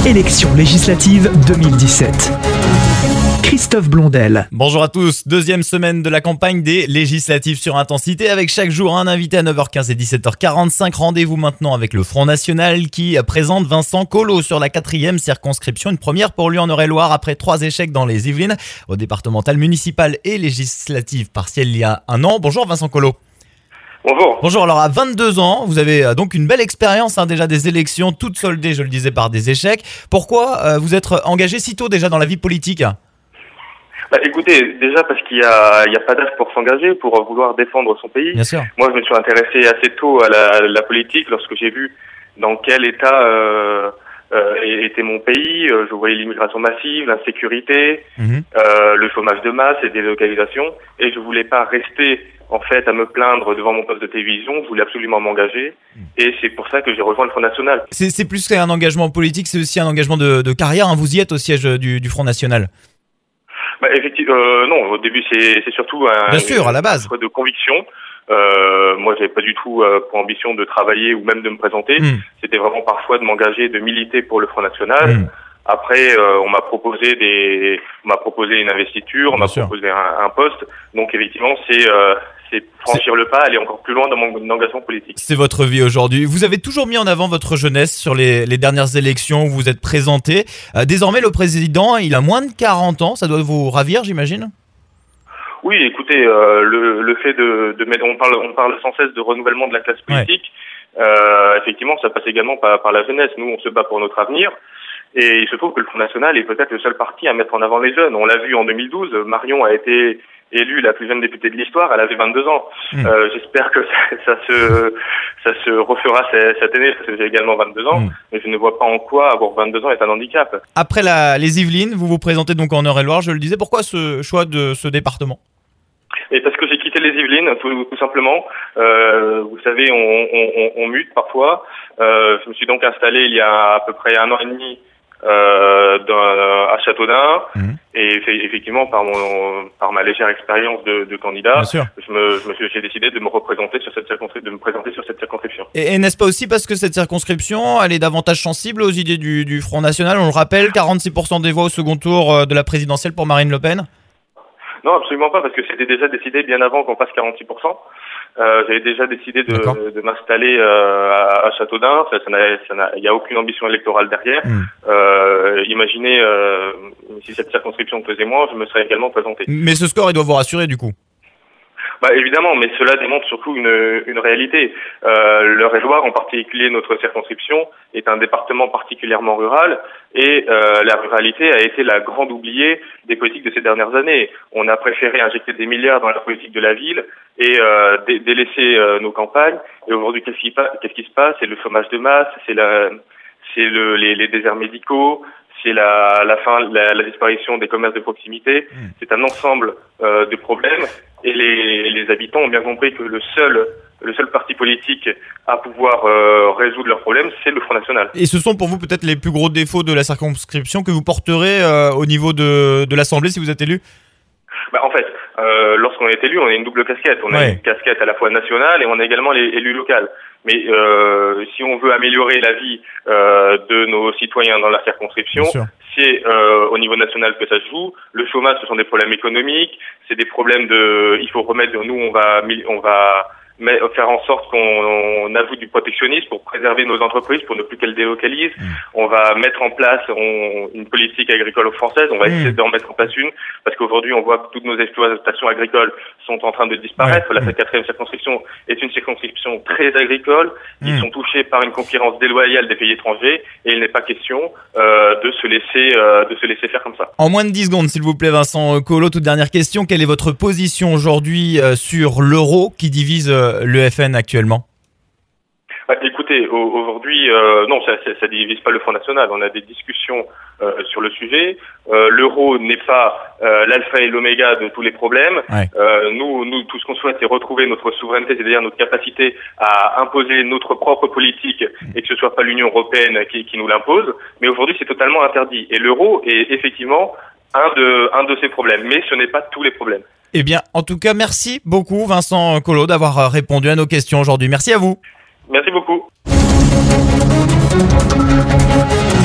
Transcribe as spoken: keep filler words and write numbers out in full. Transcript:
Élections législatives deux mille dix-sept. Christophe Blondel. Bonjour à tous, deuxième semaine de la campagne des législatives sur Intensité avec chaque jour un invité à neuf heures quinze et dix-sept heures quarante-cinq. Rendez-vous maintenant avec le Front National qui présente Vincent Collot sur la quatrième circonscription. Une première pour lui en Eure-et-Loire après trois échecs dans les Yvelines, aux départementales municipales et législatives partielles il y a un an. Bonjour Vincent Collot. Bonjour. Bonjour, alors à vingt-deux ans, vous avez donc une belle expérience hein, déjà des élections, toutes soldées, je le disais, par des échecs. Pourquoi euh, vous êtes engagé si tôt déjà dans la vie politique ? Bah, écoutez, déjà parce qu'il y a, il y a pas d'âge pour s'engager, pour vouloir défendre son pays. Bien sûr. Moi, je me suis intéressé assez tôt à la, à la politique lorsque j'ai vu dans quel état euh, euh, était mon pays. Je voyais l'immigration massive, l'insécurité, mmh. euh, le chômage de masse et délocalisation. Et je voulais pas rester en fait à me plaindre devant mon poste de télévision. Je voulais absolument m'engager. Mmh. Et c'est pour ça que j'ai rejoint le Front National. C'est, c'est plus qu'un engagement politique, c'est aussi un engagement de, de carrière. Hein. Vous y êtes au siège du, du Front National. Bah, effectivement, euh, non. Au début, c'est, c'est surtout un, Bien sûr, à la base, de conviction. Euh, moi, j'avais pas du tout euh, pour ambition de travailler ou même de me présenter. Mmh. C'était vraiment parfois de m'engager, de militer pour le Front National. Mmh. Après, euh, on m'a proposé des, on m'a proposé une investiture, on Bien m'a sûr. proposé un, un poste. Donc, effectivement, c'est, euh, c'est franchir c'est... le pas, aller encore plus loin dans mon engagement politique. C'est votre vie aujourd'hui. Vous avez toujours mis en avant votre jeunesse sur les, les dernières élections où vous êtes présenté. Euh, désormais, le président, il a moins de quarante ans. Ça doit vous ravir, j'imagine ? Oui, écoutez, euh, le, le fait de, de mettre, on parle, on parle sans cesse de renouvellement de la classe politique. Ouais. Euh, effectivement, ça passe également par, par la jeunesse. Nous, on se bat pour notre avenir. Et il se trouve que le Front National est peut-être le seul parti à mettre en avant les jeunes. On l'a vu en deux mille douze, Marion a été élue la plus jeune députée de l'histoire, elle avait vingt-deux ans. Mmh. Euh, j'espère que ça, ça se ça se refera cette année, parce que j'ai également vingt-deux ans, mmh. mais je ne vois pas en quoi avoir vingt-deux ans est un handicap. Après la, les Yvelines, vous vous présentez donc en Eure-et-Loire, je le disais. Pourquoi ce choix de ce département ? Et parce que j'ai quitté les Yvelines, tout, tout simplement. Euh, vous savez, on, on, on, on mute parfois. Euh, je me suis donc installé il y a à peu près un an et demi Euh, dans, à Châteaudun mmh. et effectivement par mon par ma légère expérience de, de candidat, je me, je me suis, j'ai décidé de me représenter sur cette circonscription, de me présenter sur cette circonscription. Et, et n'est-ce pas aussi parce que cette circonscription, elle est davantage sensible aux idées du, du Front National ? On le rappelle, quarante-six pour cent des voix au second tour de la présidentielle pour Marine Le Pen. Non, absolument pas, parce que c'était déjà décidé bien avant qu'on passe quarante-six pour cent. Euh, j'avais déjà décidé de, de, de m'installer euh, à, à Châteaudun. Ça, ça n'a, ça n'a, il n'y a aucune ambition électorale derrière. Mmh. Euh, imaginez euh, si cette circonscription me faisait moins, je me serais également présenté. Mais ce score, il doit vous rassurer du coup. Bah évidemment, mais cela démontre surtout une, une réalité. Euh, l'Eure-et-Loire, en particulier notre circonscription, est un département particulièrement rural et euh, la ruralité a été la grande oubliée des politiques de ces dernières années. On a préféré injecter des milliards dans la politique de la ville et euh, dé- délaisser euh, nos campagnes. Et aujourd'hui, qu'est-ce qui, pa- qu'est-ce qui se passe ? C'est le chômage de masse, c'est, la, c'est le, les, les déserts médicaux, c'est la, la fin, la, la disparition des commerces de proximité. Mmh. C'est un ensemble euh, de problèmes. Et les, les habitants ont bien compris que le seul, le seul parti politique à pouvoir euh, résoudre leurs problèmes, c'est le Front National. Et ce sont pour vous peut-être les plus gros défauts de la circonscription que vous porterez euh, au niveau de, de l'Assemblée si vous êtes élu ? Bah, en fait, euh, lorsqu'on est élu, on a une double casquette. On a ouais. une casquette à la fois nationale et on a également les élus locaux. Mais euh, si on veut améliorer la vie euh, de nos citoyens dans la circonscription, c'est euh, au niveau national que ça se joue. Le chômage, ce sont des problèmes économiques, c'est des problèmes de. Il faut remettre. Nous, on va, on va. Mais faire en sorte qu'on on ajoute du protectionnisme pour préserver nos entreprises, pour ne plus qu'elles délocalisent. Mmh. On va mettre en place on, une politique agricole française, on va mmh. essayer d'en mettre en place une, parce qu'aujourd'hui on voit que toutes nos exploitations agricoles sont en train de disparaître. Ouais. La mmh. quatrième circonscription est une circonscription très agricole, mmh. ils sont touchés par une concurrence déloyale des pays étrangers, et il n'est pas question euh, de se laisser euh, de se laisser faire comme ça. En moins de dix secondes, s'il vous plaît, Vincent Collot, toute dernière question. Quelle est votre position aujourd'hui euh, sur l'euro qui divise euh, l'E F N actuellement ? Bah, écoutez, aujourd'hui, euh, non, ça, ça, ça divise pas le Front National. On a des discussions euh, sur le sujet. Euh, l'euro n'est pas euh, l'alpha et l'oméga de tous les problèmes. Ouais. Euh, nous, nous, tout ce qu'on souhaite, c'est retrouver notre souveraineté, c'est-à-dire notre capacité à imposer notre propre politique et que ce soit pas l'Union européenne qui, qui nous l'impose. Mais aujourd'hui, c'est totalement interdit. Et l'euro est effectivement un de, un de ces problèmes. Mais ce n'est pas tous les problèmes. Eh bien, en tout cas, merci beaucoup, Vincent Collot, d'avoir répondu à nos questions aujourd'hui. Merci à vous. Merci beaucoup.